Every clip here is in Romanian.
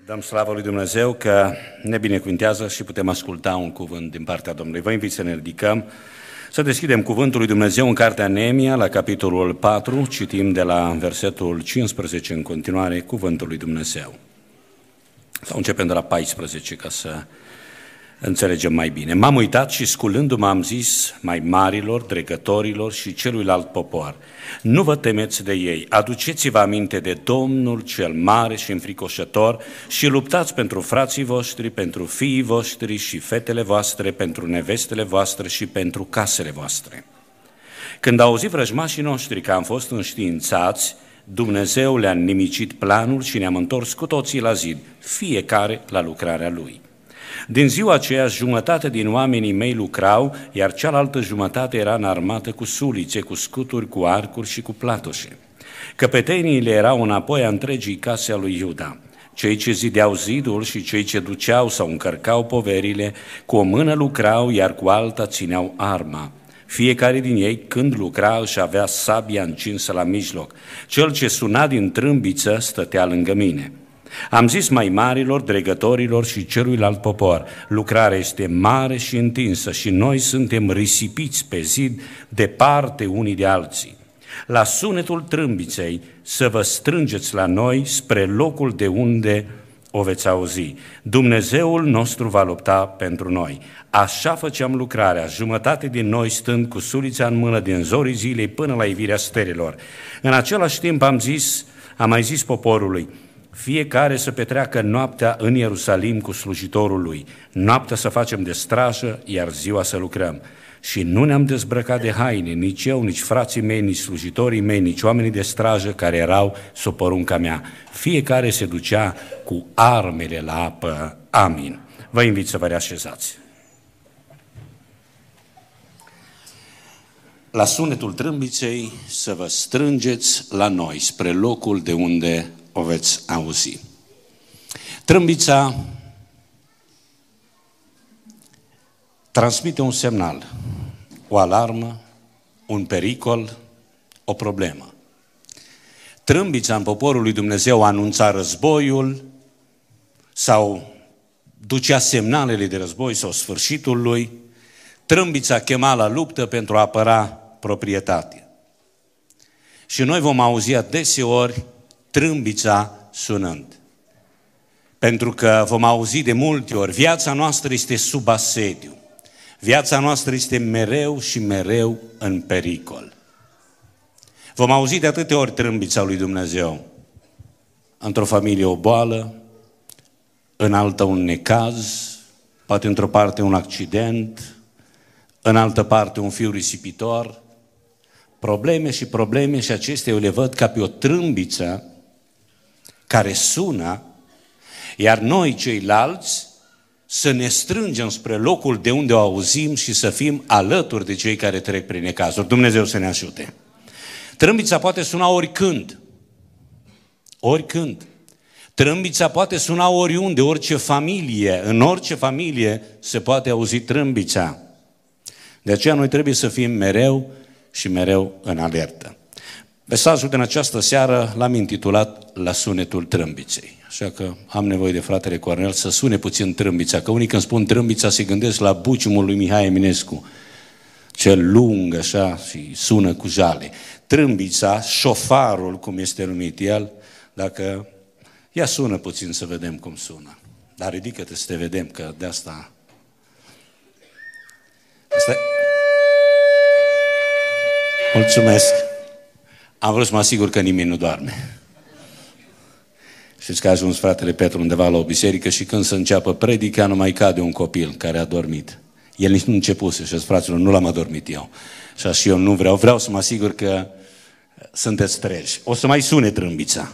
Dăm slavă lui Dumnezeu că ne binecuvintează și putem asculta un cuvânt din partea Domnului. Vă invit să ne ridicăm, să deschidem cuvântul lui Dumnezeu în cartea Neemia, la capitolul 4, citim de la versetul 15 în continuare cuvântul lui Dumnezeu. Sau începem de la 14 ca să înțelegem mai bine. M-am uitat și sculându-mă am zis mai marilor, dregătorilor și celuilalt popor: nu vă temeți de ei, aduceți-vă aminte de Domnul cel mare și înfricoșător și luptați pentru frații voștri, pentru fiii voștri și fetele voastre, pentru nevestele voastre și pentru casele voastre. Când au auzit vrăjmașii noștri că am fost înștiințați, Dumnezeu le-a nimicit planul și ne-am întors cu toții la zid, fiecare la lucrarea lui. Din ziua aceea, jumătate din oamenii mei lucrau, iar cealaltă jumătate era înarmată cu sulițe, cu scuturi, cu arcuri și cu platoșe. Căpeteniile erau înapoi a întregii case a lui Iuda. Cei ce zideau zidul și cei ce duceau sau încărcau poverile, cu o mână lucrau, iar cu alta țineau arma. Fiecare din ei, când lucra, își avea sabia încinsă la mijloc. Cel ce suna din trâmbiță stătea lângă mine. Am zis mai marilor, dregătorilor și celuilalt popor: lucrarea este mare și întinsă și noi suntem risipiți pe zid departe unii de alții. La sunetul trâmbiței să vă strângeți la noi spre locul de unde o veți auzi. Dumnezeul nostru va lupta pentru noi. Așa făceam lucrarea, jumătate din noi stând cu sulița în mână din zorii zilei până la ivirea stelelor. În același timp am mai zis poporului: fiecare să petreacă noaptea în Ierusalim cu slujitorul lui, noaptea să facem de strajă, iar ziua să lucrăm. Și nu ne-am dezbrăcat de haine, nici eu, nici frații mei, nici slujitorii mei, nici oamenii de strajă care erau sub porunca mea. Fiecare se ducea cu armele la apă. Amin. Vă invit să vă reașezați. La sunetul trâmbiței să vă strângeți la noi, spre locul de unde o veți auzi. Trâmbița transmite un semnal, o alarmă, un pericol, o problemă. Trâmbița în poporul lui Dumnezeu anunța războiul sau ducea semnalele de război sau sfârșitul lui. Trâmbița chema la luptă pentru a apăra proprietatea. Și noi vom auzi adeseori trâmbița sunând. Pentru că vom auzi de multe ori, viața noastră este sub asediu. Viața noastră este mereu și mereu în pericol. Vom auzi de atâtea ori trâmbița lui Dumnezeu. Într-o familie o boală, în altă un necaz, poate într-o parte un accident, în altă parte un fiu risipitor. Probleme și acestea eu le văd ca pe o trâmbiță care sună, iar noi ceilalți să ne strângem spre locul de unde o auzim și să fim alături de cei care trec prin necazuri. Dumnezeu să ne ajute. Trâmbița poate suna oricând. Oricând. Trâmbița poate suna oriunde, orice familie, în orice familie se poate auzi trâmbița. De aceea noi trebuie să fim mereu și mereu în alertă. Mesajul din această seară l-am intitulat La sunetul trâmbiței. Așa că am nevoie de fratele Cornel să sune puțin trâmbița, că unii când spun trâmbița se gândesc la buciumul lui Mihai Eminescu, cel lung așa și sună cu jale. Trâmbița, șofarul cum este numit el, dacă ia sună puțin să vedem cum sună. Dar ridică-te să te vedem, că de asta... Mulțumesc. Am vrut să mă asigur că nimeni nu doarme. Știți că a ajuns fratele Petru undeva la o biserică și când se înceapă predica, nu mai cade un copil care a dormit. El nici nu începuse și fraților, nu l-am adormit eu. Și așa eu nu vreau să mă asigur că sunteți treji. O să mai sune trâmbița.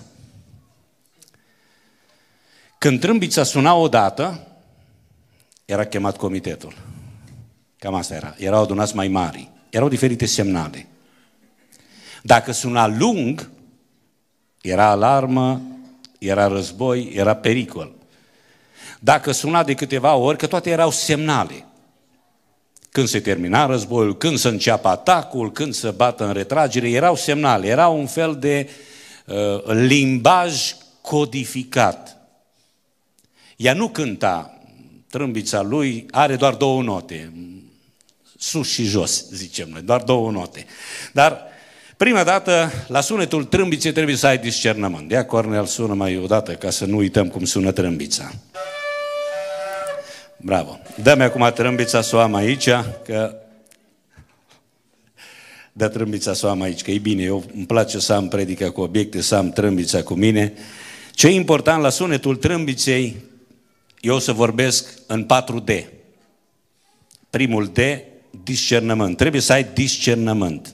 Când trâmbița suna odată, era chemat comitetul. Cam asta era. Erau adunați mai mari. Erau diferite semnale. Dacă suna lung, era alarmă, era război, era pericol. Dacă suna de câteva ori, că toate erau semnale. Când se termina războiul, când se înceapă atacul, când se bată în retragere, erau semnale, era un fel de limbaj codificat. ea nu cânta, trâmbița lui are doar 2 note, sus și jos, zicem noi, doar 2 note. Dar prima dată, la sunetul trâmbiței trebuie să ai discernământ. Dea Cornel, sună mai o dată ca să nu uităm cum sună trâmbița. Bravo. Dă-mi acum trâmbița să o am aici, că... Dă trâmbița să o am aici, că e bine. Eu îmi place să am predică cu obiecte, să am trâmbița cu mine. Ce e important la sunetul trâmbiței, eu o să vorbesc în 4D. Primul D, discernământ. Trebuie să ai discernământ.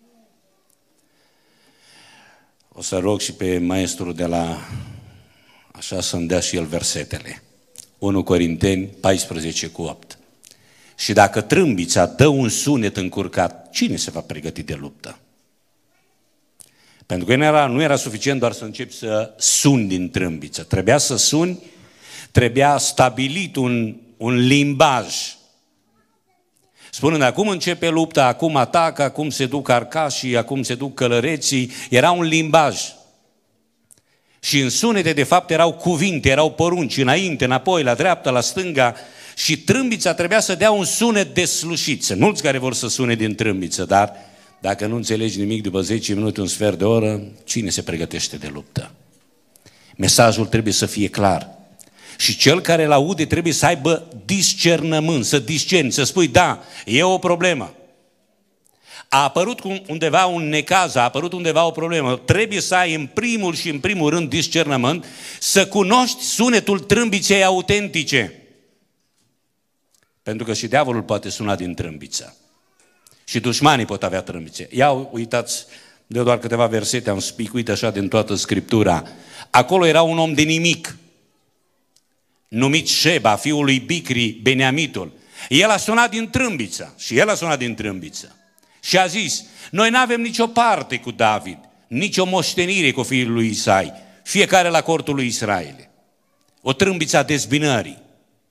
O să rog și pe maestrul de la... Așa să-mi dea și el versetele. 1 Corinteni 14:8. Și dacă trâmbița dă un sunet încurcat, cine se va pregăti de luptă? Pentru că nu era suficient doar să începi să suni din trâmbiță. Trebuia să suni, trebuia stabilit un limbaj. Spunând, acum începe lupta, acum atacă, acum se duc arcașii, acum se duc călăreții. Era un limbaj. Și în sunete, de fapt, erau cuvinte, erau porunci, înainte, înapoi, la dreapta, la stânga. Și trâmbița trebuia să dea un sunet deslușit. Sunt mulți care vor să sune din trâmbiță, dar dacă nu înțelegi nimic după 10 minute, un sfert de oră, cine se pregătește de luptă? Mesajul trebuie să fie clar. Și cel care îl aude trebuie să aibă discernământ, să discerni, să spui, da, e o problemă. A apărut undeva un necaz, a apărut undeva o problemă. Trebuie să ai în primul și în primul rând discernământ, să cunoști sunetul trâmbiței autentice. Pentru că și diavolul poate suna din trâmbiță. Și dușmanii pot avea trâmbițe. Ia uitați, de doar câteva versete am spicuit așa din toată Scriptura. Acolo era un om de nimic, numit Sheba, fiul lui Bicri, Beneamitul. El a sunat din trâmbiță și el a sunat din trâmbiță. Și a zis, noi nu avem nicio parte cu David, nicio moștenire cu fiul lui Isai, fiecare la cortul lui Israel. O trâmbiță a dezbinării.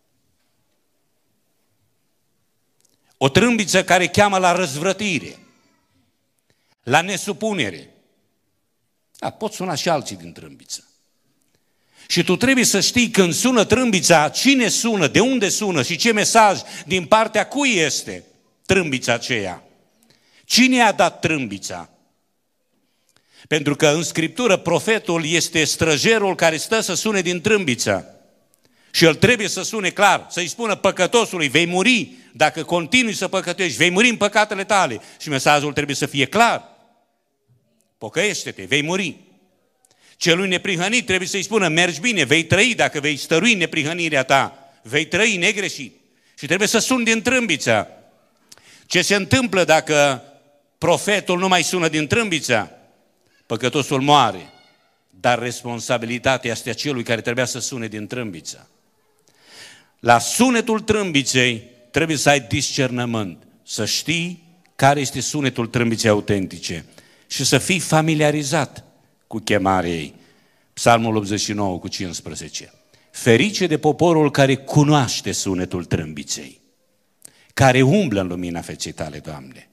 O trâmbiță care cheamă la răzvrătire, la nesupunere. Da, pot suna și alții din trâmbiță. Și tu trebuie să știi când sună trâmbița, cine sună, de unde sună și ce mesaj, din partea cui este trâmbița aceea. Cine a dat trâmbița? Pentru că în Scriptură profetul este străjerul care stă să sune din trâmbiță. Și el trebuie să sune clar, să-i spună păcătosului, vei muri dacă continui să păcătuiești, vei muri în păcatele tale. Și mesajul trebuie să fie clar. Pocăiește-te, vei muri. Celui neprihănit trebuie să-i spună, mergi bine, vei trăi dacă vei stărui neprihănirea ta, vei trăi negreșit. Și trebuie să suni din trâmbiță. Ce se întâmplă dacă profetul nu mai sună din trâmbiță? Păcătosul moare, dar responsabilitatea este a celui care trebuia să sune din trâmbiță. La sunetul trâmbiței trebuie să ai discernământ, să știi care este sunetul trâmbiței autentice și să fii familiarizat cu chemarea ei. Psalmul 89:15. Ferice de poporul care cunoaște sunetul trâmbiței, care umblă în lumina feței tale, Doamne.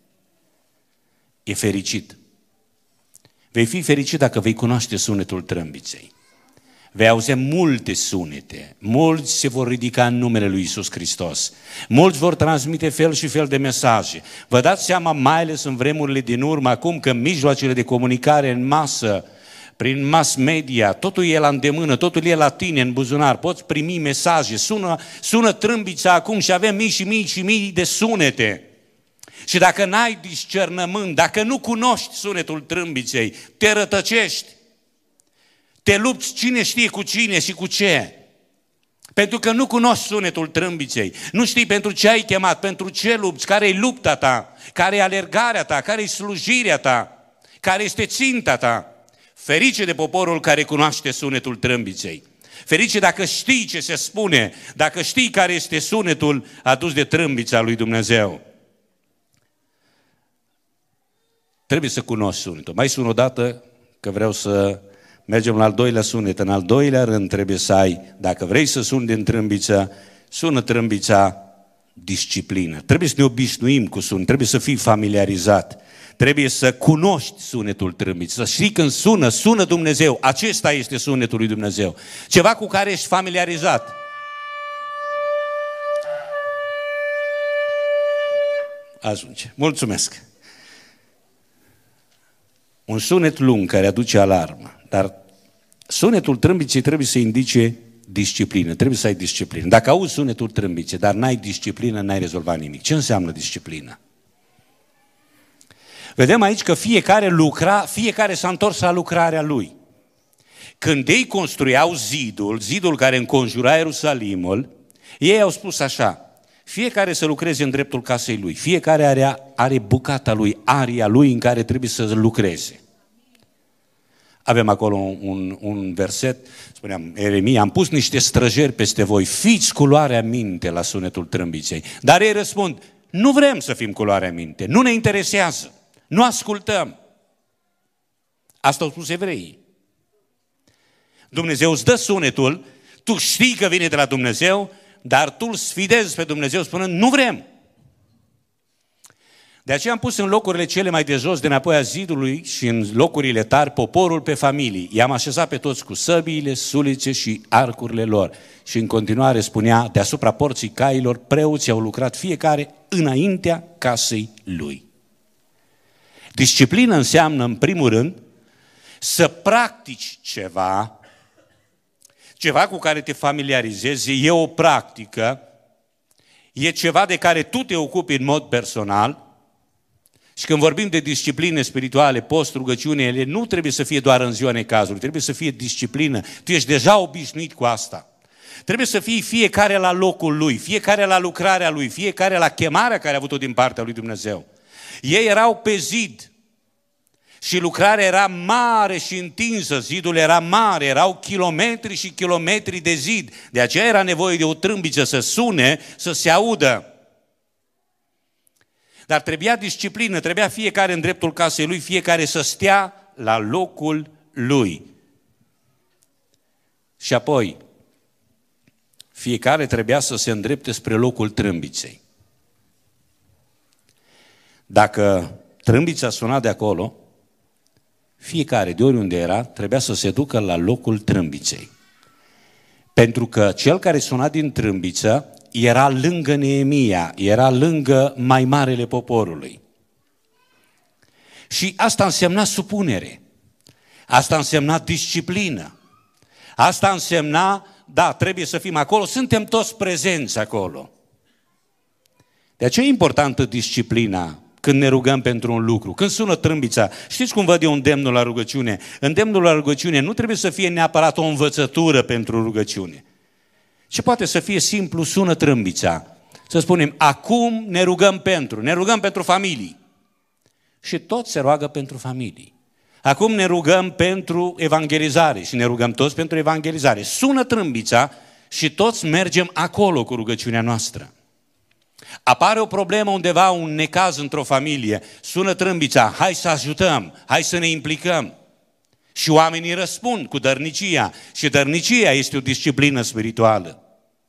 E fericit. Vei fi fericit dacă vei cunoaște sunetul trâmbiței. Vei auzi multe sunete, mulți se vor ridica în numele lui Iisus Hristos, mulți vor transmite fel și fel de mesaje. Vă dați seama, mai ales în vremurile din urmă, acum că mijloacele de comunicare în masă, prin mass media, totul e la îndemână, totul e la tine în buzunar, poți primi mesaje, sună trâmbița acum și avem mii și mii și mii de sunete. Și dacă n-ai discernământ, dacă nu cunoști sunetul trâmbiței, te rătăcești, te lupți cine știe cu cine și cu ce. Pentru că nu cunoști sunetul trâmbiței, nu știi pentru ce ai chemat, pentru ce lupți, care e lupta ta, care e alergarea ta, care e slujirea ta, care este ținta ta. Ferice de poporul care cunoaște sunetul trâmbiței. Ferice dacă știi ce se spune, dacă știi care este sunetul adus de trâmbița lui Dumnezeu. Trebuie să cunoști sunetul. Mai sun o dată că vreau să mergem la al doilea sunet. În al doilea rând trebuie să ai, dacă vrei să suni din trâmbiță, sună trâmbița disciplină. Trebuie să ne obișnuim cu sunet, trebuie să fii familiarizat. Trebuie să cunoști sunetul trâmbiței, să știi când sună Dumnezeu. Acesta este sunetul lui Dumnezeu. Ceva cu care ești familiarizat. Ajunge. Mulțumesc. Un sunet lung care aduce alarmă, dar sunetul trâmbiței trebuie să indice disciplină, trebuie să ai disciplină. Dacă auzi sunetul trâmbiței, dar n-ai disciplină, n-ai rezolvat nimic. Ce înseamnă disciplină? Vedem aici că fiecare s-a întors la lucrarea lui. Când ei construiau zidul care înconjura Ierusalimul, ei au spus așa: fiecare să lucreze în dreptul casei lui, fiecare are bucata lui, aria lui în care trebuie să lucreze. Avem acolo un verset, spuneam, Ieremia, am pus niște străjeri peste voi, fiți cu luarea minte la sunetul trâmbiței. Dar ei răspund, nu vrem să fim cu luarea minte, nu ne interesează, nu ascultăm. Asta au spus evreii. Dumnezeu îți dă sunetul, tu știi că vine de la Dumnezeu, dar tu îl sfidezi pe Dumnezeu spunând, nu vrem. De aceea am pus în locurile cele mai de jos, de înapoi a zidului și în locurile tari, poporul pe familii. I-am așezat pe toți cu săbiile, sulițe și arcurile lor. Și în continuare spunea, deasupra porții cailor, preoții au lucrat fiecare înaintea casei lui. Disciplină înseamnă, în primul rând, să practici ceva cu care te familiarizezi, e o practică, e ceva de care tu te ocupi în mod personal. Și când vorbim de discipline spirituale, post, rugăciune, ele nu trebuie să fie doar în ziua necazului, trebuie să fie disciplină. Tu ești deja obișnuit cu asta. Trebuie să fie fiecare la locul lui, fiecare la lucrarea lui, fiecare la chemarea care a avut-o din partea lui Dumnezeu. Ei erau pe zid și lucrarea era mare și întinsă, zidul era mare, erau kilometri și kilometri de zid. De aceea era nevoie de o trâmbiță să sune, să se audă. Dar trebuia disciplină, trebuia fiecare în dreptul casei lui, fiecare să stea la locul lui. Și apoi, fiecare trebuia să se îndrepte spre locul trâmbiței. Dacă trâmbița suna de acolo, fiecare, de oriunde era, trebuia să se ducă la locul trâmbiței. Pentru că cel care suna din trâmbiță era lângă Neemia, era lângă mai marele poporului. Și asta însemna supunere, asta însemna disciplină, asta însemna, da, trebuie să fim acolo, suntem toți prezenți acolo. De aceea e importantă disciplina când ne rugăm pentru un lucru, când sună trâmbița. Știți cum văd eu îndemnul la rugăciune? Îndemnul la rugăciune nu trebuie să fie neapărat o învățătură pentru rugăciune. Ce poate să fie simplu, sună trâmbița. Să spunem, acum ne rugăm pentru familii. Și toți se roagă pentru familii. Acum ne rugăm pentru evangelizare și ne rugăm toți pentru evangelizare. Sună trâmbița și toți mergem acolo cu rugăciunea noastră. Apare o problemă undeva, un necaz într-o familie, sună trâmbița, hai să ajutăm, hai să ne implicăm. Și oamenii răspund cu dărnicia. Și dărnicia este o disciplină spirituală.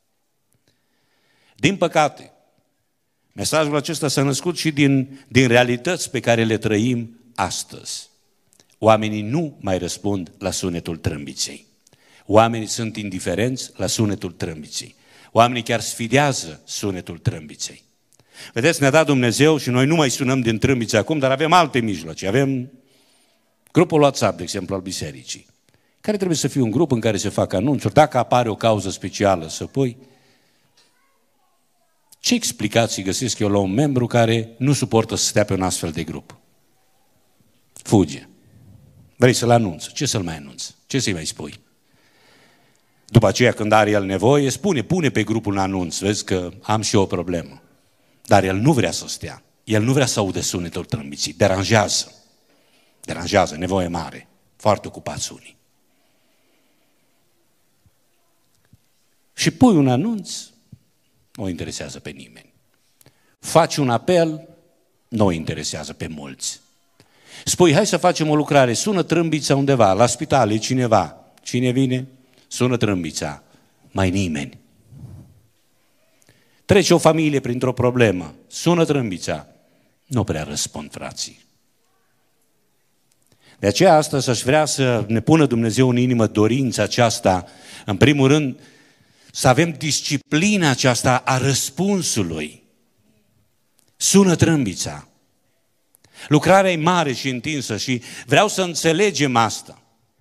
Din păcate, mesajul acesta s-a născut și din realități pe care le trăim astăzi. Oamenii nu mai răspund la sunetul trâmbiței. Oamenii sunt indiferenți la sunetul trâmbiței. Oamenii chiar sfidează sunetul trâmbiței. Vedeți, ne-a dat Dumnezeu și noi nu mai sunăm din trâmbițe acum, dar avem alte mijloace. Avem grupul WhatsApp, de exemplu, al bisericii, care trebuie să fie un grup în care se fac anunțuri. Dacă apare o cauză specială, să pui. Ce explicații găsesc eu la un membru care nu suportă să stea pe un astfel de grup? Fuge. Vrei să-l anunți? Ce să-l mai anunți? Ce să-i mai spui? După aceea, când are el nevoie, pune pe grupul un anunț, vezi că am și eu o problemă. Dar el nu vrea să stea. El nu vrea să audă sunetul trâmbiții. Deranjează, nevoie mare. Foarte ocupați unii. Și pui un anunț, nu o interesează pe nimeni. Faci un apel, nu o interesează pe mulți. Spui, hai să facem o lucrare, sună trâmbița undeva, la spital e cineva. Cine vine? Sună trâmbița. Mai nimeni. Trece o familie printr-o problemă, sună trâmbița. Nu prea răspund frații. De aceea astăzi aș vrea să ne pună Dumnezeu în inimă dorința aceasta, în primul rând, să avem disciplina aceasta a răspunsului. Sună trâmbița. Lucrarea e mare și întinsă și vreau să înțelegem asta.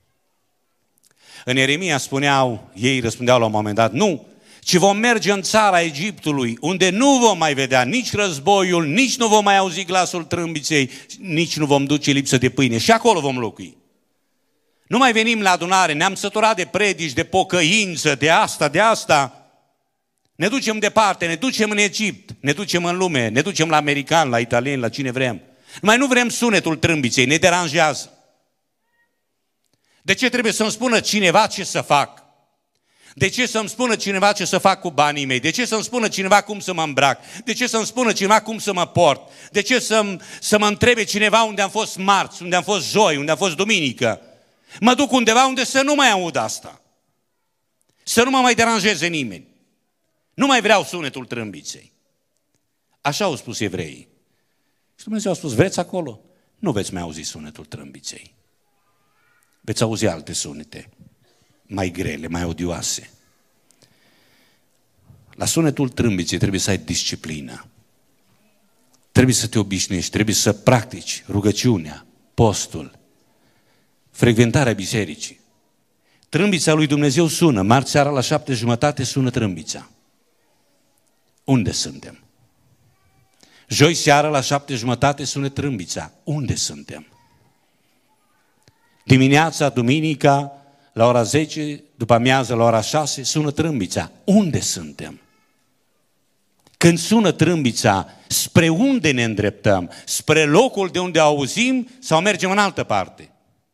În Ieremia ei răspundeau la un moment dat, nu, ci vom merge în țara Egiptului, unde nu vom mai vedea nici războiul, nici nu vom mai auzi glasul trâmbiței, nici nu vom duce lipsă de pâine. Și acolo vom locui. Nu mai venim la adunare, ne-am săturat de predici, de pocăință, de asta. Ne ducem departe, ne ducem în Egipt, ne ducem în lume, ne ducem la americani, la italieni, la cine vrem. Numai nu vrem sunetul trâmbiței, ne deranjează. De ce trebuie să-mi spună cineva ce să fac? De ce să-mi spună cineva ce să fac cu banii mei? De ce să-mi spună cineva cum să mă îmbrac? De ce să-mi spună cineva cum să mă port? De ce să mă întrebe cineva unde am fost marți, unde am fost joi, unde am fost duminică? Mă duc undeva unde să nu mai aud asta. Să nu mă mai deranjeze nimeni. Nu mai vreau sunetul trâmbiței. Așa au spus evreii. Și Dumnezeu a spus, vreți acolo? Nu veți mai auzi sunetul trâmbiței. Veți auzi alte sunete, mai grele, mai odioase. La sunetul trâmbiței trebuie să ai disciplină. Trebuie să te obișnuiești, trebuie să practici rugăciunea, postul, frecventarea bisericii. Trâmbița lui Dumnezeu sună, marți seara la 7:30 sună trâmbița. Unde suntem? Joi seara la 7:30 sună trâmbița. Unde suntem? Dimineața, duminica, la ora 10, după amiază, la ora 6, sună trâmbița. Unde suntem? Când sună trâmbița, spre unde ne îndreptăm? Spre locul de unde auzim sau mergem în altă parte?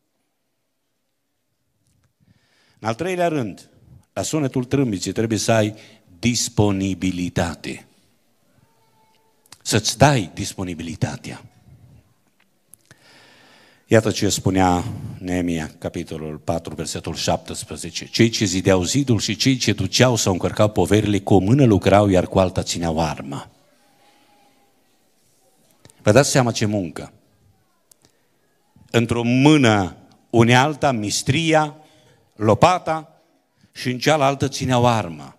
În al treilea rând, la sunetul trâmbiței trebuie să ai disponibilitate. Să-ți dai disponibilitatea. Iată ce spunea Neemia, capitolul 4, versetul 17. Cei ce zideau zidul și cei ce duceau sau încărcau poverile, cu o mână lucrau, iar cu alta țineau armă. Vă dați seama ce muncă. Într-o mână unealta, mistria, lopata și în cealaltă țineau armă.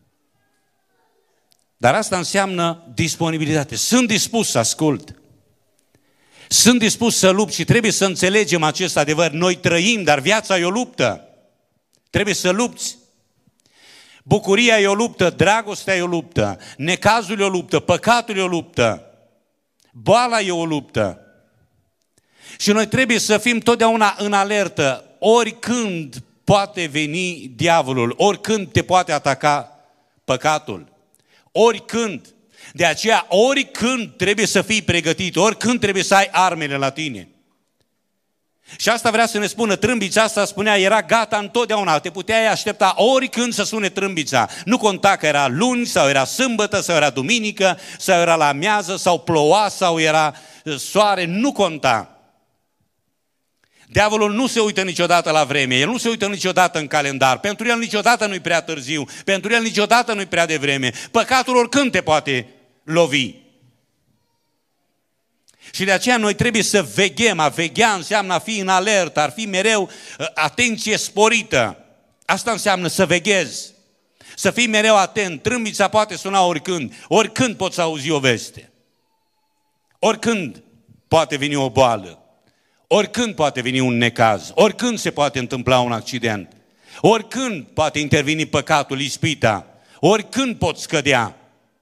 Dar asta înseamnă disponibilitate. Sunt dispus să ascult. Sunt dispus să lupt și trebuie să înțelegem acest adevăr. Noi trăim, dar viața e o luptă. Trebuie să lupți. Bucuria e o luptă, dragostea e o luptă, necazul e o luptă, păcatul e o luptă, boala e o luptă. Și noi trebuie să fim totdeauna în alertă, oricând poate veni diavolul, oricând te poate ataca păcatul, oricând. De aceea, oricând trebuie să fii pregătit, oricând trebuie să ai armele la tine. Și asta vrea să ne spună, trâmbița asta spunea, era gata întotdeauna, te puteai aștepta oricând să sune trâmbița. Nu conta că era luni, sau era sâmbătă, sau era duminică, sau era la amiază, sau ploua, sau era soare, nu conta. Diavolul nu se uită niciodată la vreme, el nu se uită niciodată în calendar, pentru el niciodată nu-i prea târziu, pentru el niciodată nu-i prea devreme. Păcatul oricând te poate lovi. Și de aceea noi trebuie să veghem. A veghea înseamnă a fi în alertă, ar fi mereu atenție sporită. Asta înseamnă să veghezi, să fii mereu atent. Trâmbița poate suna oricând, oricând poți auzi o veste, oricând poate veni o boală, oricând poate veni un necaz, oricând se poate întâmpla un accident, oricând poate interveni păcatul, ispita, oricând poți scădea.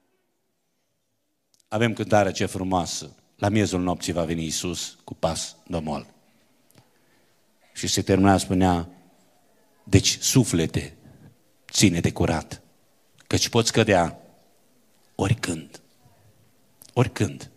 Avem cântarea ce frumoasă. La miezul nopții va veni Iisus cu pas domol. Și se termina, spunea, deci suflete, ține-te curat, căci poți cădea oricând. Oricând.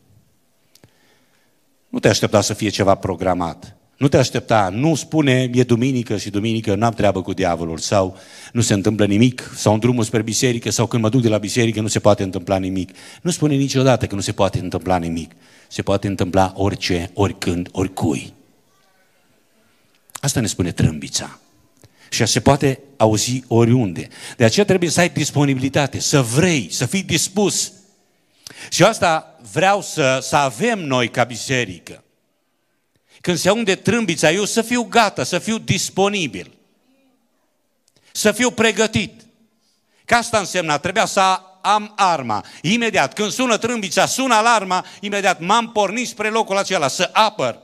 Nu te aștepta să fie ceva programat. Nu te aștepta, nu spune, e duminică și duminică n-am treabă cu diavolul, sau nu se întâmplă nimic, sau în drumul spre biserică, sau când mă duc de la biserică nu se poate întâmpla nimic. Nu spune niciodată că nu se poate întâmpla nimic. Se poate întâmpla orice, oricând, oricui. Asta ne spune trâmbița. Și se poate auzi oriunde. De aceea trebuie să ai disponibilitate, să vrei, să fii dispus. Și asta vreau să avem noi ca biserică. Când se aude trâmbița, eu să fiu gata, să fiu disponibil, să fiu pregătit. Că asta însemna, trebuia să am arma. Imediat, când sună trâmbița, sună alarma, imediat m-am pornit spre locul acela, să apăr.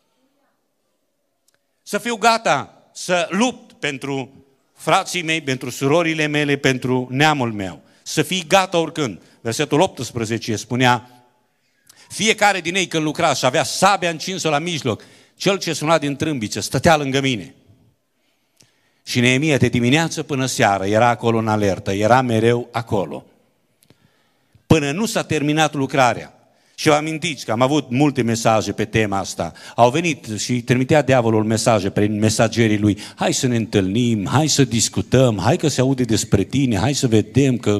Să fiu gata, să lupt pentru frații mei, pentru surorile mele, pentru neamul meu. Să fii gata oricând. Versetul 18 spunea, fiecare din ei când lucra și avea sabia încinsă la mijloc, cel ce suna din trâmbiță stătea lângă mine. Și Neemia de dimineață până seară era acolo în alertă, era mereu acolo. Până nu s-a terminat lucrarea. Și vă amintiți că am avut multe mesaje pe tema asta. Au venit și trimitea diavolul mesaje prin mesagerii lui. Hai să ne întâlnim, hai să discutăm, hai că se aude despre tine, hai să vedem că...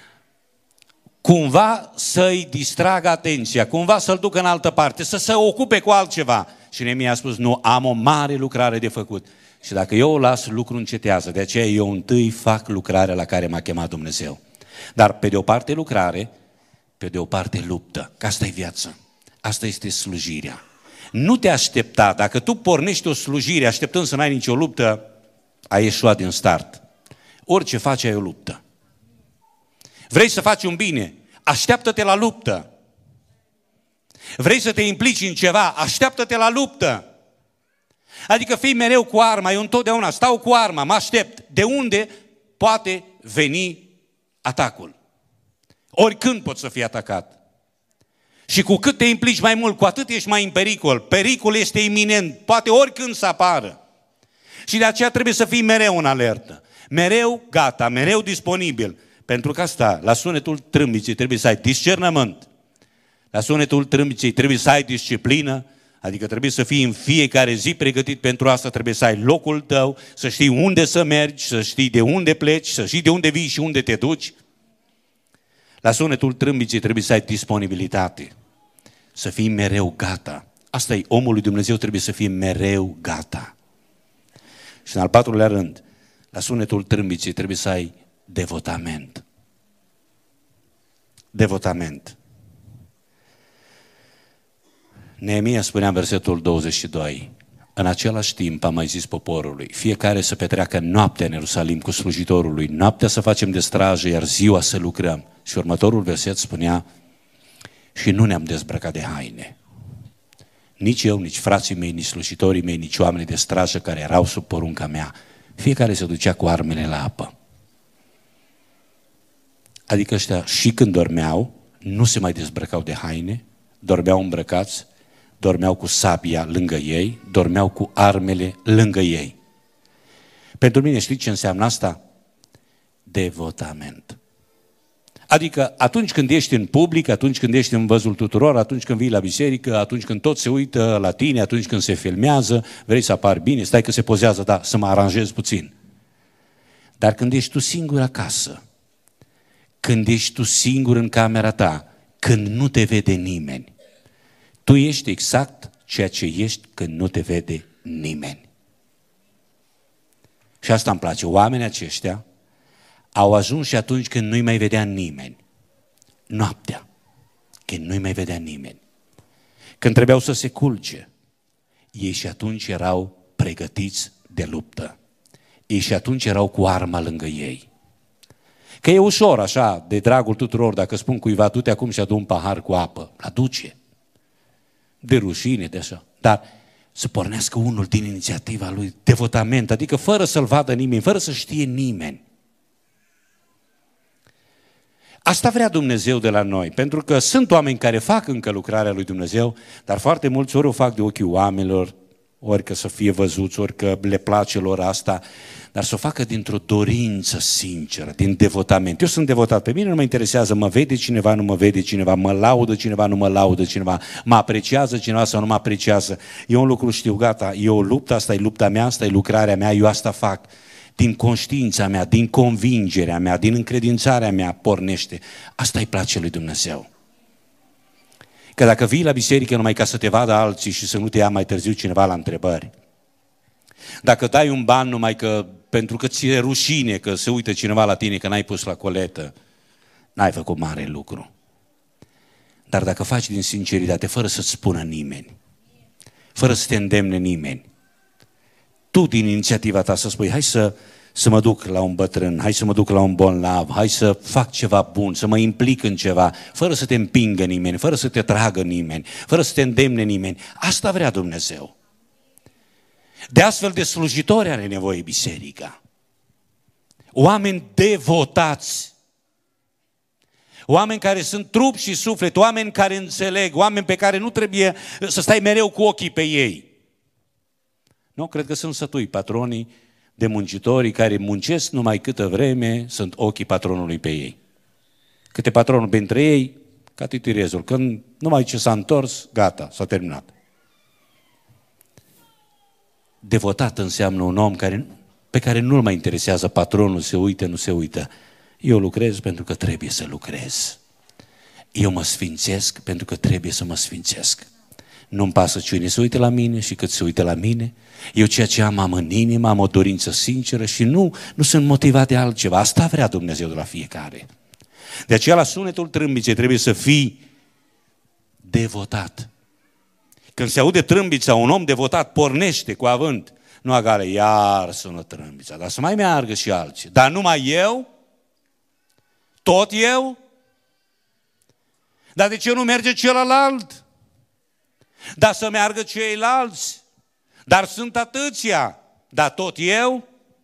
Cumva să-i distragă atenția, cumva să-l ducă în altă parte, să se ocupe cu altceva. Și Neemia a spus, nu, am o mare lucrare de făcut. Și dacă eu o las, lucrul încetează. De aceea eu întâi fac lucrarea la care m-a chemat Dumnezeu. Dar pe de o parte lucrare, pe de o parte luptă. Că asta e viața. Asta este slujirea. Nu te aștepta. Dacă tu pornești o slujire așteptând să n-ai nicio luptă, ai ieșuat din start. Orice faci ai o luptă. Vrei să faci un bine? Așteaptă-te la luptă. Vrei să te implici în ceva? Așteaptă-te la luptă. Adică fii mereu cu arma, eu întotdeauna stau cu arma, mă aștept. De unde poate veni atacul? Oricând poți să fii atacat. Și cu cât te implici mai mult, cu atât ești mai în pericol. Pericolul este iminent, poate oricând să apară. Și de aceea trebuie să fii mereu în alertă. Mereu gata, mereu disponibil. Pentru că asta, la sunetul trâmbiței trebuie să ai discernământ. La sunetul trâmbiței trebuie să ai disciplină, adică trebuie să fii în fiecare zi pregătit pentru asta, trebuie să ai locul tău, să știi unde să mergi, să știi de unde pleci, să știi de unde vii și unde te duci. La sunetul trâmbiței trebuie să ai disponibilitate, să fii mereu gata. Asta e, omul lui Dumnezeu trebuie să fie mereu gata. Și în al patrulea rând, la sunetul trâmbiței trebuie să ai devotament. Devotament. Neemia spunea în versetul 22, în același timp am mai zis poporului, fiecare să petreacă noaptea în Ierusalim cu slujitorul lui, noaptea să facem de strajă, iar ziua să lucrăm. Și următorul verset spunea, și nu ne-am dezbrăcat de haine. Nici eu, nici frații mei, nici slujitorii mei, nici oamenii de strajă care erau sub porunca mea. Fiecare se ducea cu armele la apă. Adică ăștia și când dormeau, nu se mai dezbrăcau de haine, dormeau îmbrăcați, dormeau cu sabia lângă ei, dormeau cu armele lângă ei. Pentru mine știți ce înseamnă asta? Devotament. Adică atunci când ești în public, atunci când ești în văzul tuturor, atunci când vii la biserică, atunci când toți se uită la tine, atunci când se filmează, vrei să apari bine, stai că se pozează, da, să mă aranjez puțin. Dar când ești tu singur acasă, când ești tu singur în camera ta, când nu te vede nimeni, tu ești exact ceea ce ești când nu te vede nimeni. Și asta îmi place. Oamenii aceștia au ajuns și atunci când nu-i mai vedea nimeni. Noaptea, când nu-i mai vedea nimeni. Când trebuiau să se culce, ei și atunci erau pregătiți de luptă. Ei și atunci erau cu arma lângă ei. Că e ușor așa, de dragul tuturor, dacă spun cuiva, du-te acum și adu un pahar cu apă. Aduce. De rușine, de așa. Dar să pornească unul din inițiativa lui, devotament, adică fără să-l vadă nimeni, fără să știe nimeni. Asta vrea Dumnezeu de la noi, pentru că sunt oameni care fac încă lucrarea lui Dumnezeu, dar foarte mulți ori o fac de ochii oamenilor, ori că să fie văzuți, ori că le place lor asta, dar să o facă dintr-o dorință sinceră, din devotament. Eu sunt devotat, pe mine nu mă interesează, mă vede cineva, nu mă vede cineva, mă laudă cineva, nu mă laudă cineva, mă apreciază cineva sau nu mă apreciază. E un lucru, știu, gata, e o luptă, asta e lupta mea, asta e lucrarea mea, eu asta fac. Din conștiința mea, din convingerea mea, din încredințarea mea pornește. Asta îi place lui Dumnezeu. Că dacă vii la biserică numai ca să te vadă alții și să nu te ia mai târziu cineva la întrebări, dacă dai un ban numai că pentru că ți-e rușine că se uită cineva la tine că n-ai pus la coletă, n-ai făcut mare lucru. Dar dacă faci din sinceritate, fără să-ți spună nimeni, fără să te îndemne nimeni, tu din inițiativa ta să spui, hai să să mă duc la un bătrân, hai să mă duc la un bolnav, hai să fac ceva bun, să mă implic în ceva, fără să te împingă nimeni, fără să te tragă nimeni, fără să te îndemne nimeni. Asta vrea Dumnezeu. De astfel de slujitori are nevoie biserica. Oameni devotați, oameni care sunt trup și suflet, oameni care înțeleg, oameni pe care nu trebuie să stai mereu cu ochii pe ei. Nu, cred că sunt sătui patronii de muncitorii care muncesc numai câtă vreme sunt ochii patronului pe ei. Câte patronul pentru ei, ca titirezul. Când numai ce s-a întors, gata, s-a terminat. Devotat înseamnă un om pe care nu-l mai interesează patronul, se uită, nu se uită. Eu lucrez pentru că trebuie să lucrez. Eu mă sfințesc pentru că trebuie să mă sfințesc. Nu-mi pasă cine se uită la mine și cât se uită la mine. Eu ceea ce am în inimă, am o dorință sinceră și nu sunt motivat de altceva. Asta vrea Dumnezeu de la fiecare. De aceea la sunetul trâmbiței trebuie să fii devotat. Când se aude trâmbița, un om devotat pornește cu avânt. Nu agale, iar sună trâmbița, dar să mai meargă și alții. Dar numai eu? Tot eu? Dar de ce nu merge celălalt? Dar să meargă ceilalți? Dar sunt atâția, dar tot eu?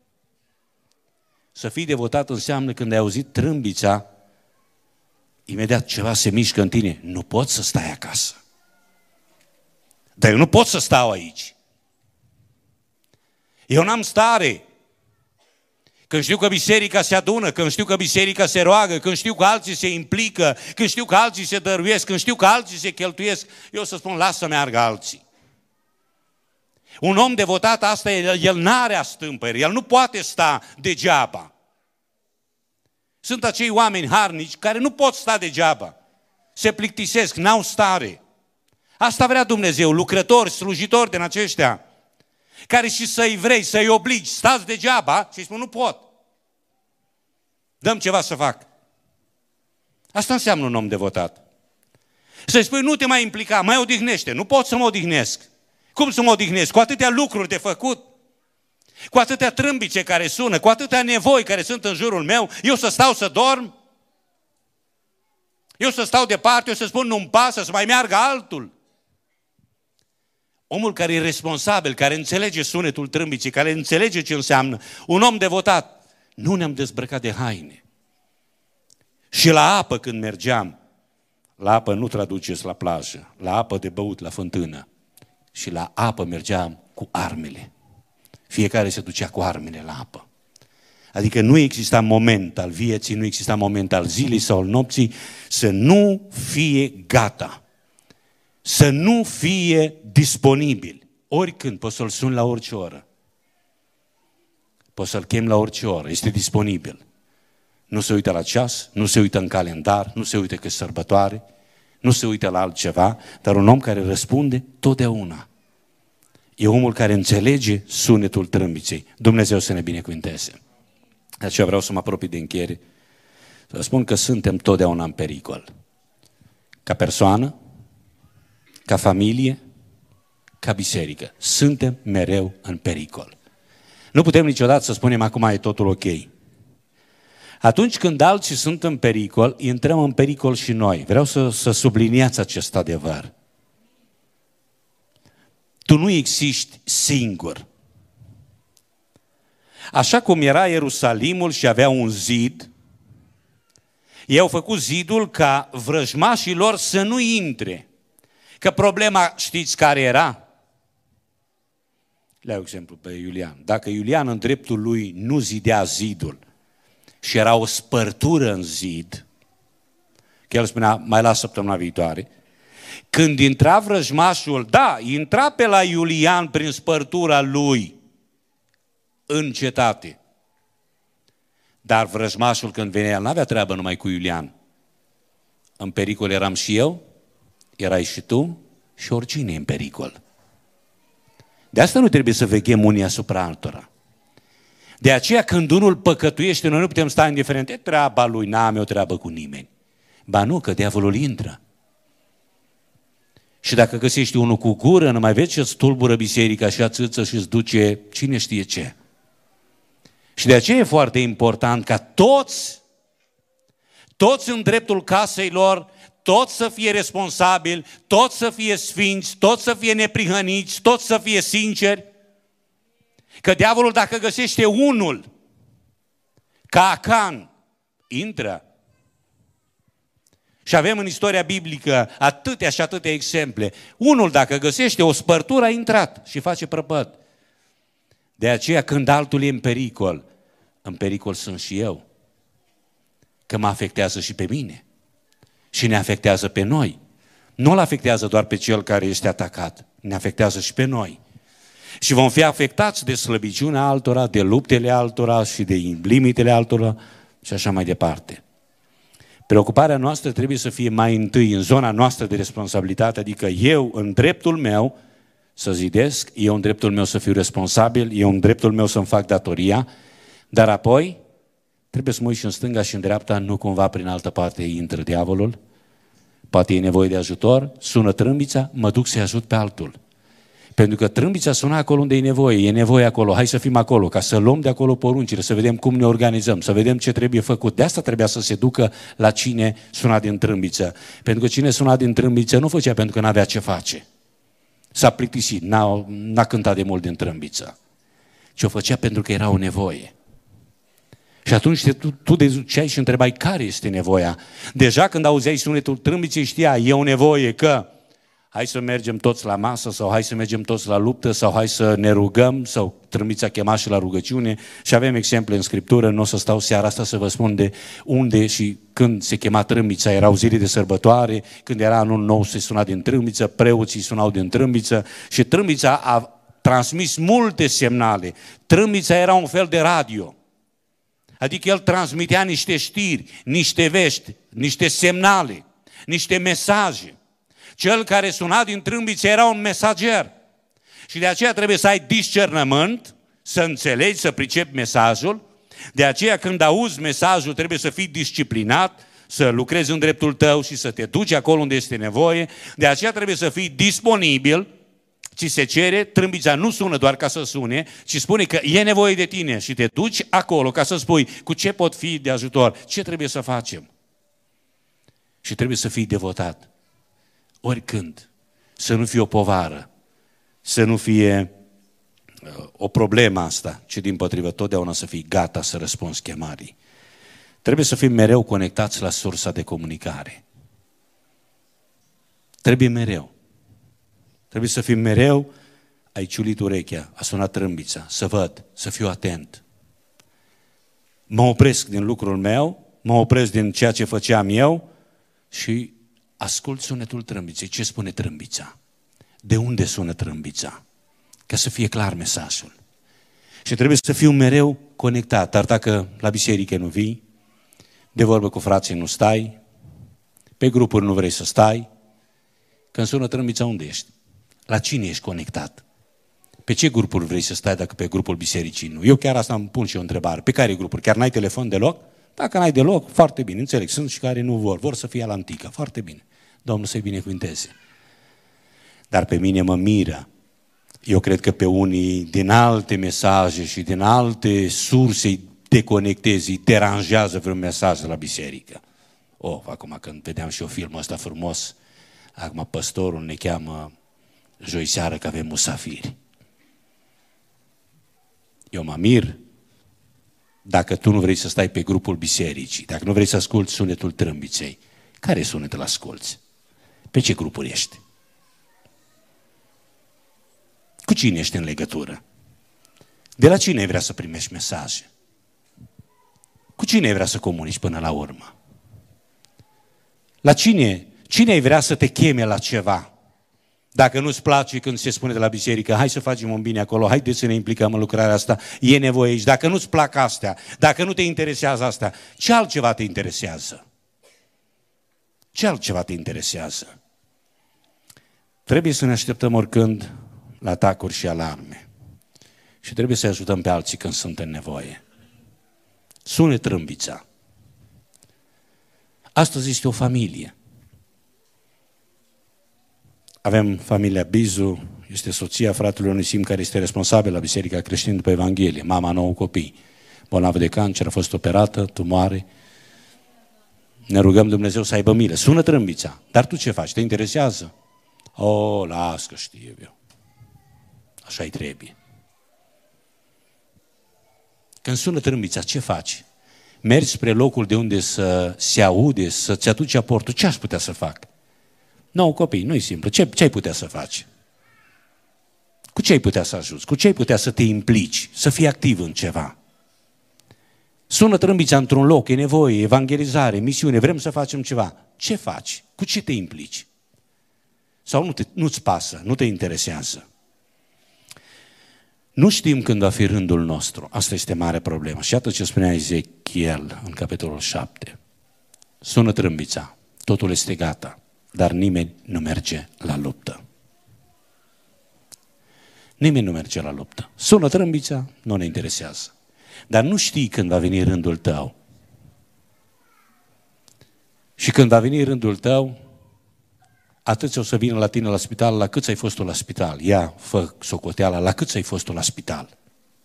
Să fii devotat înseamnă când ai auzit trâmbița, imediat ceva se mișcă în tine. Nu poți să stai acasă. Dar eu nu pot să stau aici. Eu n-am stare. Când știu că biserica se adună, când știu că biserica se roagă, când știu că alții se implică, când știu că alții se dăruiesc, când știu că alții se cheltuiesc, eu să spun, lasă să meargă alții. Un om devotat, asta el n-are astâmpări, el nu poate sta degeaba. Sunt acei oameni harnici care nu pot sta degeaba. Se plictisesc, n-au stare. Asta vrea Dumnezeu, lucrători, slujitori din aceștia, care și să-i vrei, să-i obligi, stați degeaba și îi spun, nu pot. Dăm ceva să fac. Asta înseamnă un om devotat. Să-i spui, nu te mai implica, mai odihnește. Nu pot să mă odihnesc. Cum să mă odihnesc? Cu atâtea lucruri de făcut, cu atâtea trâmbice care sună, cu atâtea nevoi care sunt în jurul meu, eu să stau să dorm? Eu să stau departe, eu să spun, nu-mi pasă, să mai meargă altul? Omul care e responsabil, care înțelege sunetul trâmbicii, care înțelege ce înseamnă, un om devotat, nu ne-am dezbrăcat de haine. Și la apă când mergeam, la apă nu traduceți la plajă, la apă de băut, la fântână. Și la apă mergeam cu armele. Fiecare se ducea cu armele la apă. Adică nu exista moment al vieții, nu exista moment al zilei sau al nopții să nu fie gata. Să nu fie disponibil. Oricând, poți să-l suni la orice oră. Poți să-l chemi la orice oră, este disponibil. Nu se uită la ceas, nu se uită în calendar, nu se uită că e sărbătoare, nu se uită la altceva, dar un om care răspunde totdeauna. E omul care înțelege sunetul trâmbiței. Dumnezeu să ne binecuvânteze. De aceea vreau să mă apropii de încheiere. Să spun că suntem totdeauna în pericol. Ca persoană, ca familie, ca biserică. Suntem mereu în pericol. Nu putem niciodată să spunem acum e totul ok. Atunci când alții sunt în pericol, intrăm în pericol și noi. Vreau să subliniați acest adevăr. Tu nu existi singur. Așa cum era Ierusalimul și avea un zid, ei au făcut zidul ca vrăjmașii lor să nu intre. Că problema știți care era? Le-au exemplu pe Iulian. Dacă Iulian în dreptul lui nu zidea zidul și era o spărtură în zid, că el spunea, mai las săptămâna viitoare, când intra vrăjmașul, da, intra pe la Iulian prin spărtura lui în cetate. Dar vrăjmașul când venea, el n-avea treabă numai cu Iulian. În pericol eram și eu, erai și tu și oricine e în pericol. De asta nu trebuie să veghem unii asupra altora. De aceea când unul păcătuiește, noi nu putem sta indiferent. E treaba lui, n-am eu treabă cu nimeni. Ba nu, că diavolul intră. Și dacă găsești unul cu gură, nu mai vezi ce-ți tulbură biserica și ațâță și îți duce cine știe ce. Și Și de aceea e foarte important ca toți în dreptul casei lor, toți să fie responsabili, toți să fie sfinți, toți să fie neprihăniți, toți să fie sinceri. Că diavolul, dacă găsește unul ca Acan, intră. Și avem în istoria biblică atâtea și atâtea exemple. Unul, dacă găsește o spărtură, a intrat și face prăpăd. De aceea, când altul e în pericol sunt și eu. Că mă afectează și pe mine. Și ne afectează pe noi. Nu îl afectează doar pe cel care este atacat. Ne afectează și pe noi. Și vom fi afectați de slăbiciunea altora, de luptele altora și de limitele altora și așa mai departe. Preocuparea noastră trebuie să fie mai întâi în zona noastră de responsabilitate, adică eu în dreptul meu să zidesc, eu în dreptul meu să fiu responsabil, eu în dreptul meu să-mi fac datoria, dar apoi trebuie să mă uit și în stânga și în dreapta, nu cumva prin altă parte intră diavolul, poate e nevoie de ajutor, sună trâmbița, mă duc să-i ajut pe altul. Pentru că trâmbița sună acolo unde e nevoie acolo, hai să fim acolo, ca să luăm de acolo poruncile, să vedem cum ne organizăm, să vedem ce trebuie făcut. De asta trebuia să se ducă la cine suna din trâmbiță. Pentru că cine suna din trâmbiță nu făcea pentru că n-avea ce face. S-a plictisit, n-a cântat de mult din trâmbiță. Ci o făcea pentru că era o nevoie. Și atunci tu te duceai și întrebai care este nevoia. Deja când auzeai sunetul trâmbiței știai, e o nevoie că hai să mergem toți la masă sau hai să mergem toți la luptă sau hai să ne rugăm sau trâmbița chema și la rugăciune și avem exemple în Scriptură, nu o să stau seara asta să vă spun de unde și când se chema trâmbița, erau zile de sărbătoare, când era anul nou se suna din trâmbiță, preoții sunau din trâmbiță și trâmbița a transmis multe semnale. Trâmbița era un fel de radio, adică el transmitea niște știri, niște vești, niște semnale, niște mesaje. Cel care suna din trâmbiță era un mesager. Și de aceea trebuie să ai discernământ, să înțelegi, să pricepi mesajul. De aceea când auzi mesajul trebuie să fii disciplinat, să lucrezi în dreptul tău și să te duci acolo unde este nevoie. De aceea trebuie să fii disponibil, ți se cere, trâmbița nu sună doar ca să sune, ci spune că e nevoie de tine și te duci acolo ca să spui cu ce pot fi de ajutor, ce trebuie să facem. Și trebuie să fii devotat. Oricând, să nu fie o povară, să nu fie o problemă asta, ci dimpotrivă totdeauna să fii gata să răspunzi chemării. Trebuie să fim mereu conectați la sursa de comunicare. Trebuie mereu. Trebuie să fim mereu, ai ciulit urechea, a sunat trâmbița, să văd, să fiu atent. Mă opresc din lucrul meu, mă opresc din ceea ce făceam eu și ascult sunetul trâmbiței. Ce spune trâmbița? De unde sună trâmbița? Ca să fie clar mesajul. Și trebuie să fiu mereu conectat. Dar dacă la biserică nu vii, de vorbă cu frații nu stai, pe grupuri nu vrei să stai, când sună trâmbița, unde ești? La cine ești conectat? Pe ce grupuri vrei să stai dacă pe grupul bisericii nu? Eu chiar asta îmi pun și o întrebare. Pe care grupuri? Chiar n-ai telefon deloc? Dacă n-ai deloc, foarte bine, înțeleg. Sunt și care nu vor să fie la antică. Foarte bine. Domnul să-i binecuvânteze. Dar pe mine mă miră. Eu cred că pe unii din alte mesaje și din alte surse îi deconectezi, îi deranjează vreun mesaj la biserică. Acum când vedeam și eu filmul ăsta frumos, acum păstorul ne cheamă joi seară că avem musafiri. Eu mă mir dacă tu nu vrei să stai pe grupul bisericii, dacă nu vrei să asculți sunetul trâmbiței. Care sunet îl asculți? Pe ce grupuri ești? Cu cine ești în legătură? De la cine ai vrea să primești mesaje? Cu cine ai vrea să comunici până la urmă? La cine ai vrea să te cheme la ceva? Dacă nu-ți place când se spune de la biserică, hai să facem un bine acolo, haideți să ne implicăm în lucrarea asta, e nevoie aici. Dacă nu-ți plac astea, dacă nu te interesează asta, ce altceva te interesează? Ce altceva te interesează? Trebuie să ne așteptăm oricând la atacuri și alarme. Și trebuie să ajutăm pe alții când sunt în nevoie. Sune trâmbița. Astăzi este o familie. Avem familia Bizu, este soția fratelui Onisim care este responsabil la Biserica Creștină după Evanghelie, mama 9 copii. bolnavă de cancer, a fost operată, tumoare. Ne rugăm Dumnezeu să aibă milă. Sună trâmbița. Dar tu ce faci? Te interesează? O, las că știu eu. Așa-i trebuie. Când sună trâmbița, ce faci? Mergi spre locul de unde să se aude, să-ți aduci aportul. Ce aș putea să fac? Nu, copii, nu-i simplu. Ce ai putea să faci? Cu ce ai putea să ajuți? Cu ce ai putea să te implici? Să fii activ în ceva? Sună trâmbița într-un loc, e nevoie, evangelizare, misiune, vrem să facem ceva. Ce faci? Cu ce te implici? Sau nu-ți pasă, nu te interesează? Nu știm când va fi rândul nostru. Asta este mare problemă. Și iată ce spunea Ezechiel în capitolul 7. Sună trâmbița, totul este gata, dar nimeni nu merge la luptă. Nimeni nu merge la luptă. Sună trâmbița, nu ne interesează. Dar nu știi când va veni rândul tău. Și când va veni rândul tău, atâți o să vină la tine la spital, la câți ai fost tu la spital? Ia, fă socoteala, la câți ai fost tu la spital?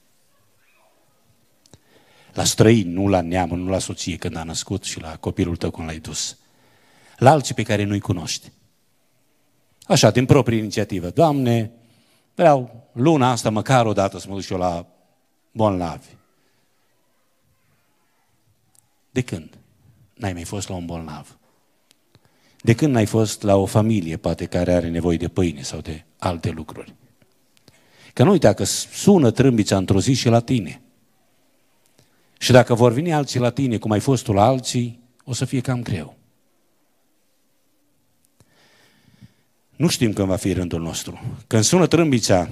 La străini, nu la neamă, nu la soție când a născut și la copilul tău când l-ai dus. La alții pe care nu-i cunoști. Așa, din proprie inițiativă. Doamne, vreau luna asta măcar o dată să mă duc și eu la bolnavi. De când n-ai mai fost la un bolnav? De când n-ai fost la o familie, poate, care are nevoie de pâine sau de alte lucruri? Că nu uita că sună trâmbița într-o zi și la tine. Și dacă vor veni alții la tine, cum ai fost tu la alții, o să fie cam greu. Nu știm când va fi rândul nostru. Când sună trâmbița,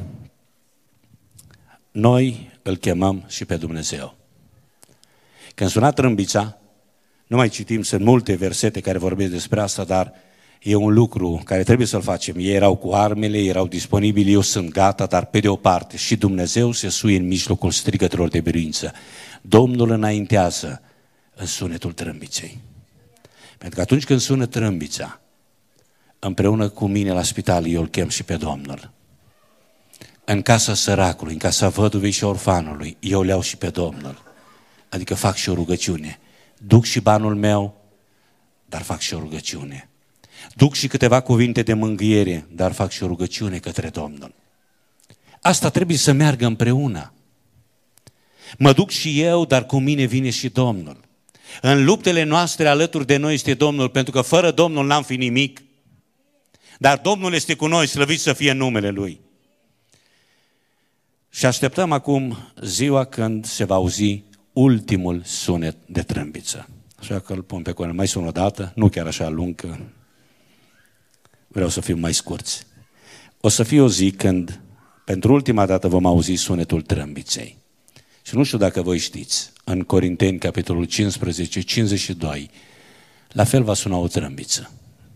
noi îl chemăm și pe Dumnezeu. Când suna trâmbița, nu mai citim, sunt multe versete care vorbesc despre asta, dar e un lucru care trebuie să-l facem. Ei erau cu armele, erau disponibili, eu sunt gata, dar pe de o parte și Dumnezeu se suie în mijlocul strigătelor de biruință. Domnul înaintează în sunetul trâmbiței. Pentru că atunci când sună trâmbița, împreună cu mine la spital, eu îl chem și pe Domnul. În casa săracului, în casa văduvei și orfanului, eu le iau și pe Domnul. Adică fac și o rugăciune. Duc și banul meu, dar fac și o rugăciune. Duc și câteva cuvinte de mângâiere, dar fac și o rugăciune către Domnul. Asta trebuie să meargă împreună. Mă duc și eu, dar cu mine vine și Domnul. În luptele noastre alături de noi este Domnul, pentru că fără Domnul n-am fi nimic. Dar Domnul este cu noi, slăvit să fie numele Lui. Și așteptăm acum ziua când se va auzi ultimul sunet de trâmbiță. Așa că îl pun pe Cornel. Mai sun o dată, nu chiar așa lung, că vreau să fim mai scurți. O să fie o zi când, pentru ultima dată, vom auzi sunetul trâmbiței. Și nu știu dacă voi știți, în Corinteni, capitolul 15, 52, la fel va suna o trâmbiță.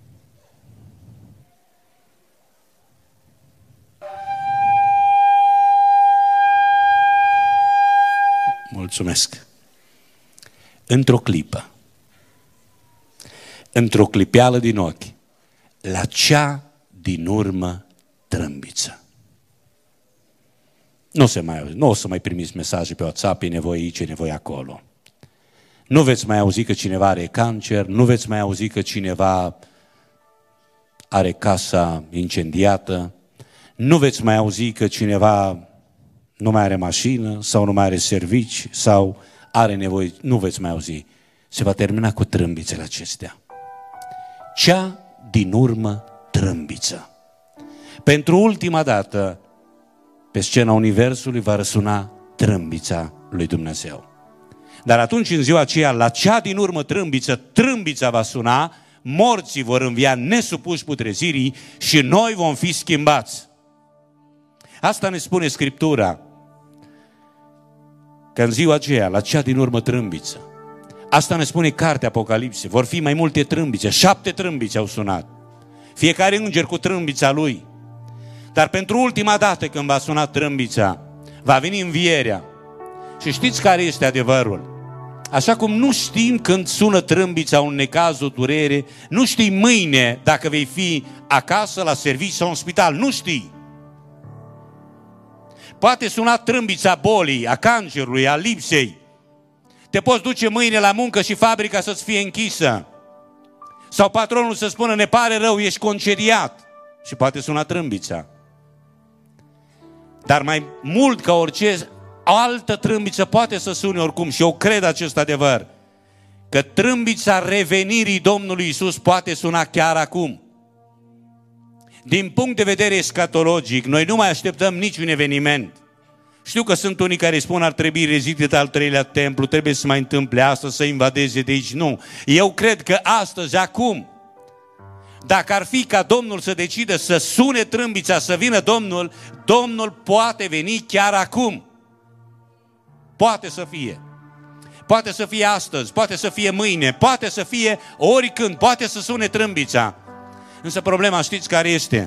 Mulțumesc. Într-o clipă, într-o clipeală din ochi, la cea din urmă trâmbiță. Nu o să mai primiți mesaje pe WhatsApp, e nevoie aici, e nevoie acolo. Nu veți mai auzi că cineva are cancer, nu veți mai auzi că cineva are casa incendiată, nu veți mai auzi că cineva nu mai are mașină sau nu mai are servici sau are nevoie, nu veți mai auzi. Se va termina cu trâmbițele acestea. Cea din urmă trâmbiță. Pentru ultima dată, pe scena Universului va răsuna trâmbița lui Dumnezeu. Dar atunci, în ziua aceea, la cea din urmă trâmbiță, trâmbița va suna, morții vor învia nesupuși putrezirii și noi vom fi schimbați. Asta ne spune Scriptura, că în ziua aceea, la cea din urmă trâmbiță, asta ne spune cartea Apocalipse, vor fi mai multe trâmbițe, 7 trâmbițe au sunat, fiecare înger cu trâmbița lui. Dar pentru ultima dată când va suna trâmbița, va veni învierea. Și știți care este adevărul? Așa cum nu știm când sună trâmbița, un necaz, o durere, nu știi mâine dacă vei fi acasă, la serviciu sau în spital, nu știi. Poate suna trâmbița bolii, a cancerului, a lipsei, Te poți duce mâine la muncă și fabrica să-ți fie închisă. Sau patronul să spună, ne pare rău, ești concediat. Și poate suna trâmbița. Dar mai mult ca orice altă trâmbiță poate să sune oricum. Și eu cred acest adevăr. Că trâmbița revenirii Domnului Iisus poate suna chiar acum. Din punct de vedere escatologic, noi nu mai așteptăm niciun eveniment. Știu că sunt unii care spun ar trebui rezidit al treilea templu, trebuie să se mai întâmple asta, să invadeze de aici. Nu. Eu cred că astăzi, acum, dacă ar fi ca Domnul să decidă să sune trâmbița, să vină Domnul, Domnul poate veni chiar acum. Poate să fie. Poate să fie astăzi, poate să fie mâine, poate să fie oricând, poate să sune trâmbița. Însă problema știți care este?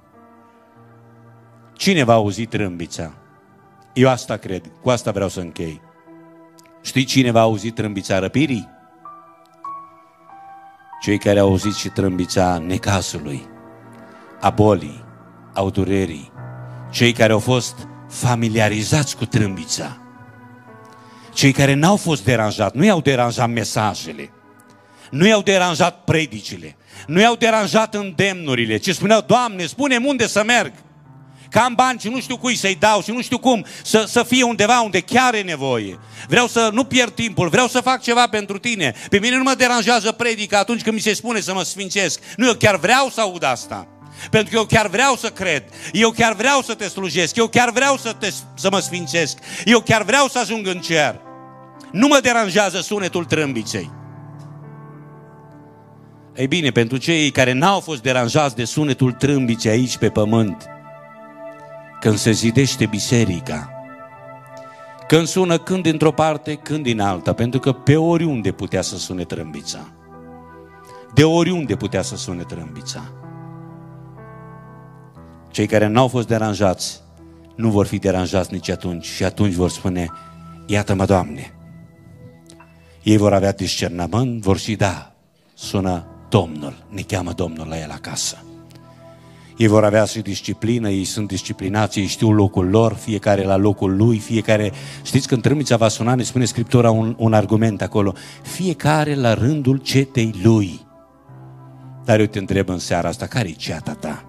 Cine va auzi trâmbița? Eu asta cred, cu asta vreau să închei. Știi cine va auzi trâmbița răpirii? Cei care au auzit și trâmbița necazului, a bolii, a durerii, cei care au fost familiarizați cu trâmbița, cei care n-au fost deranjați, nu i-au deranjat mesajele, nu i-au deranjat predicile, nu i-au deranjat îndemnurile, ci spuneau, Doamne, spune-mi unde să merg, că am bani și nu știu cui să-i dau și nu știu cum să fie undeva unde chiar e nevoie. Vreau să nu pierd timpul, vreau să fac ceva pentru tine. Pe mine nu mă deranjează predica atunci când mi se spune să mă sfințesc. Nu, eu chiar vreau să aud asta. Pentru că eu chiar vreau să cred. Eu chiar vreau să te slujesc. Eu chiar vreau să mă sfințesc. Eu chiar vreau să ajung în cer. Nu mă deranjează sunetul trâmbiței. Ei bine, pentru cei care n-au fost deranjați de sunetul trâmbiței aici pe pământ, când se zidește biserica, când sună când dintr-o parte, când din alta, pentru că pe oriunde putea să sune trâmbița. De oriunde putea să sune trâmbița. Cei care n-au fost deranjați nu vor fi deranjați nici atunci și atunci vor spune, iată-mă, Doamne. Ei vor avea discernământ, vor și da, sună Domnul, ne cheamă Domnul la el acasă. Ei vor avea și disciplină, ei sunt disciplinați, ei știu locul lor, fiecare la locul lui, fiecare... Știți, când trâmbița va suna, ne spune Scriptura un argument acolo, fiecare la rândul cetei lui. Dar eu te întreb în seara asta, care-i ceata ta?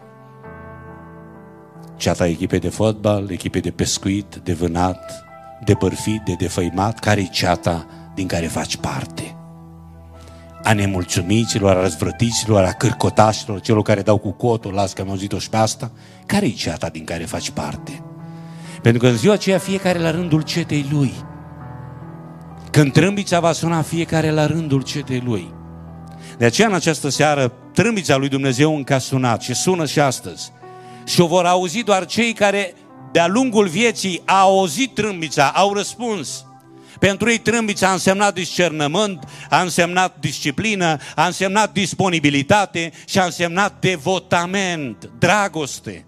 Ceata echipei de fotbal, echipei de pescuit, de vânat, de bărfit, de defăimat, care-i ceata din care faci parte? A nemulțumiților, a răzvrătiților, a cârcotașilor, celor care dau cu cotul, las că am auzit-o și pe asta, care-i ceata din care faci parte? Pentru că în ziua aceea fiecare la rândul cetei lui. Când trâmbița va suna, fiecare la rândul cetei lui. De aceea în această seară trâmbița lui Dumnezeu încă a sunat și sună și astăzi. Și o vor auzi doar cei care de-a lungul vieții au auzit trâmbița, au răspuns. Pentru ei trâmbița a însemnat discernământ, a însemnat disciplină, a însemnat disponibilitate și a însemnat devotament, dragoste.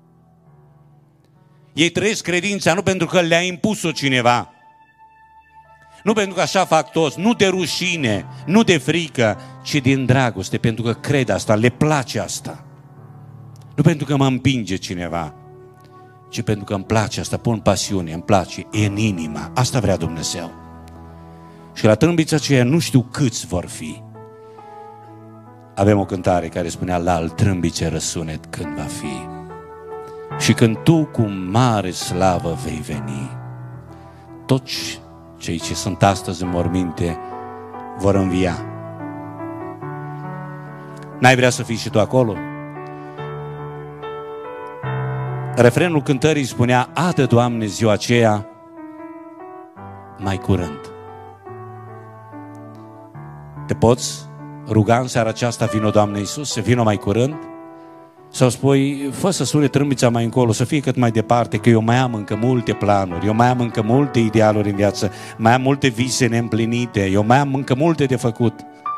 Ei trăiesc credința nu pentru că le-a impus-o cineva, nu pentru că așa fac toți, nu de rușine, nu de frică, ci din dragoste, pentru că cred asta, le place asta. Nu pentru că mă împinge cineva, ci pentru că îmi place asta, pun pasiune, îmi place, e în inima. Asta vrea Dumnezeu. Și la trâmbița aceea nu știu câți vor fi. Avem o cântare care spunea, la al trâmbice răsunet când va fi. Și când tu cu mare slavă vei veni, toți cei ce sunt astăzi în morminte vor învia. N-ai vrea să fii și tu acolo? Refrenul cântării spunea, adă, Doamne, ziua aceea mai curând. Te poți ruga în seara aceasta, vino, Doamne Iisuse, vino mai curând? Sau spui, fă să sune trâmbița mai încolo, să fie cât mai departe, că eu mai am încă multe planuri, eu mai am încă multe idealuri în viață, mai am multe vise neîmplinite, eu mai am încă multe de făcut.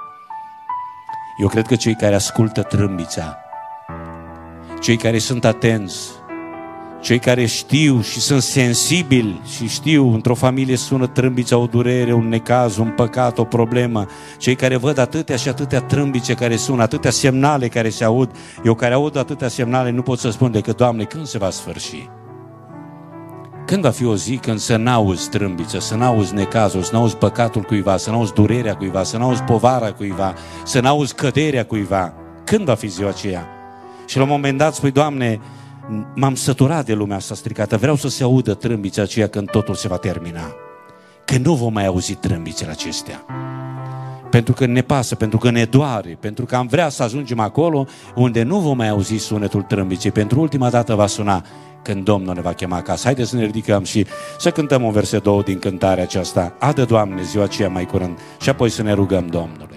Eu cred că cei care ascultă trâmbița, cei care sunt atenți, cei care știu și sunt sensibili și știu, într-o familie sună trâmbița, o durere, un necaz, un păcat, o problemă. Cei care văd atâtea și atâtea trâmbițe care sună, atâtea semnale care se aud. Eu care aud atâtea semnale nu pot să spun decât, Doamne, când se va sfârși? Când va fi o zi când să n-auzi trâmbiță, să n-auzi necazul, să n-auzi păcatul cuiva, să n-auzi durerea cuiva, să n-auzi povara cuiva, să n-auzi căderea cuiva? Când va fi ziua aceea? Și la un moment dat spui, Doamne, m-am săturat de lumea asta stricată, vreau să se audă trâmbița aceea când totul se va termina. Când nu vom mai auzi trâmbițele acestea. Pentru că ne pasă, pentru că ne doare, pentru că am vrea să ajungem acolo unde nu vom mai auzi sunetul trâmbiței. Pentru ultima dată va suna când Domnul ne va chema acasă. Haideți să ne ridicăm și să cântăm un verset 2 din cântarea aceasta. Adă, Doamne, ziua aceea mai curând, și apoi să ne rugăm Domnul.